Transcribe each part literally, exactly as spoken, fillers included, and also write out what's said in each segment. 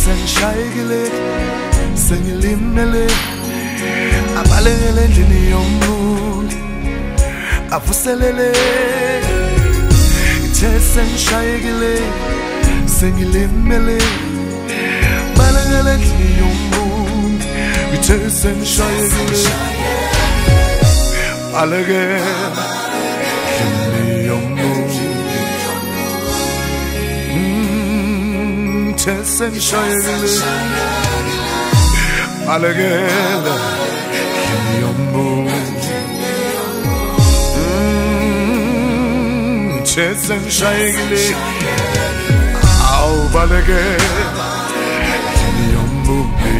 sengishayekile sengilimele abalekele endlini yomuntu avuselele ithe sengishayekile sengilimele abalekele endlini yomuntu ithe sengishayekile abalekele endlini yomuntu ithe sengishayekile abalekele endlini yomuntu ithe sengishayekile awubalekele endlini yomuntu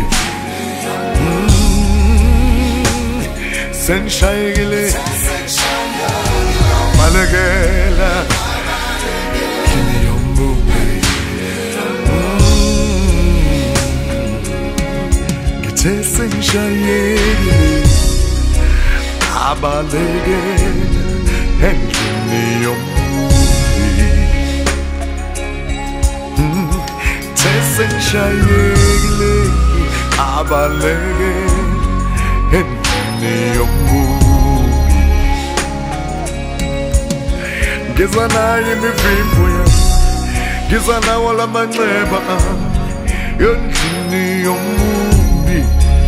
sengishayekile balekela endlini yomuntu ngithe sengishayekile abalekela endlini yomuntu ngithe sengishayekile abalekela endlini yomuntu ngiza nayo imivimbo yami ngiza nawo lamanxeba endlini yomuntu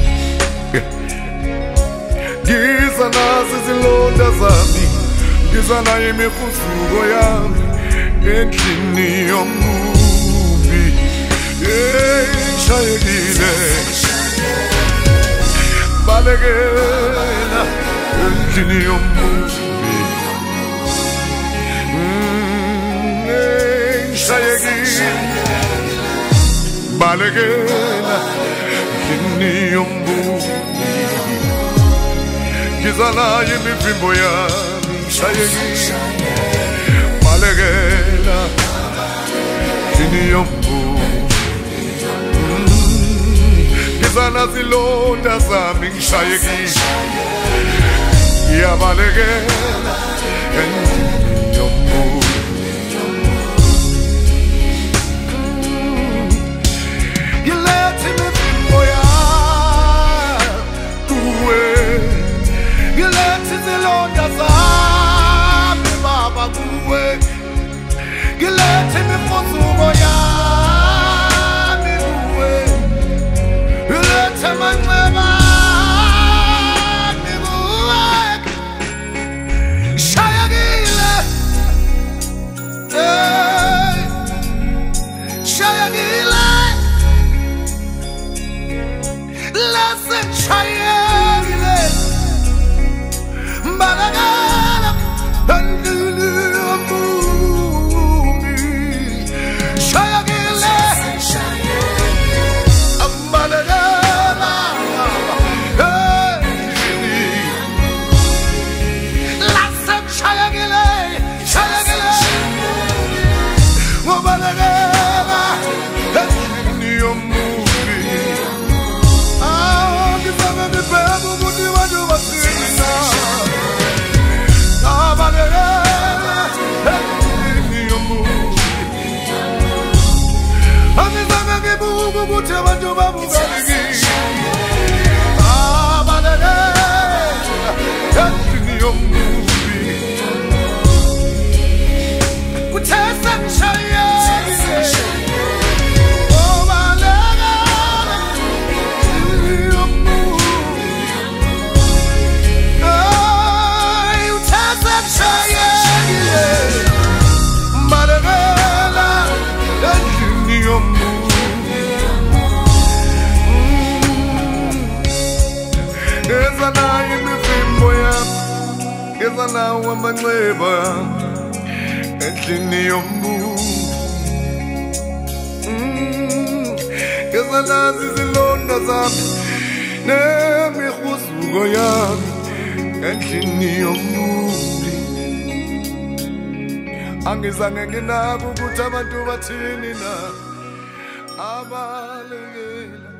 ngiza nazo izilonda zami ngiza nayo imikhuzuko yami endlini yomuntu ngishayekile balekela endlini yomuntu ngishayekile balekela endlini yomuntu ngiza nayo imivimbo yami ngishayekile balekela endlini yomuntu ngiza nazo izilonda zami ngishayekile yabalekela endlini yomuntu ngilethe imivimbo yami kuwe ngilethe izilonda zami baba kuwe ngilethe imikhuzuko yami kuwe ngilethe amanxeba ami kuwe ngishayekile ngishayekile lase ngishayekile balekela endlini yomuntu ngishayekile balekela endlini lase ngishayekile ngishayekile ngobalekela endlini yomuntu ngizame ngibheke ukuthi bantu basina abalekela endlini yomuntu angizame ngibuke ukuthi abantu babukelekile abalekela endlini yomuntu kuthe sengishayekile ngiza nawo amanxeba endlini yomuntu ngiza nazo izilonda zami nemikhuzuko yami endlini yomuntu angizange nginako ukuthi abantu bathini na abalekela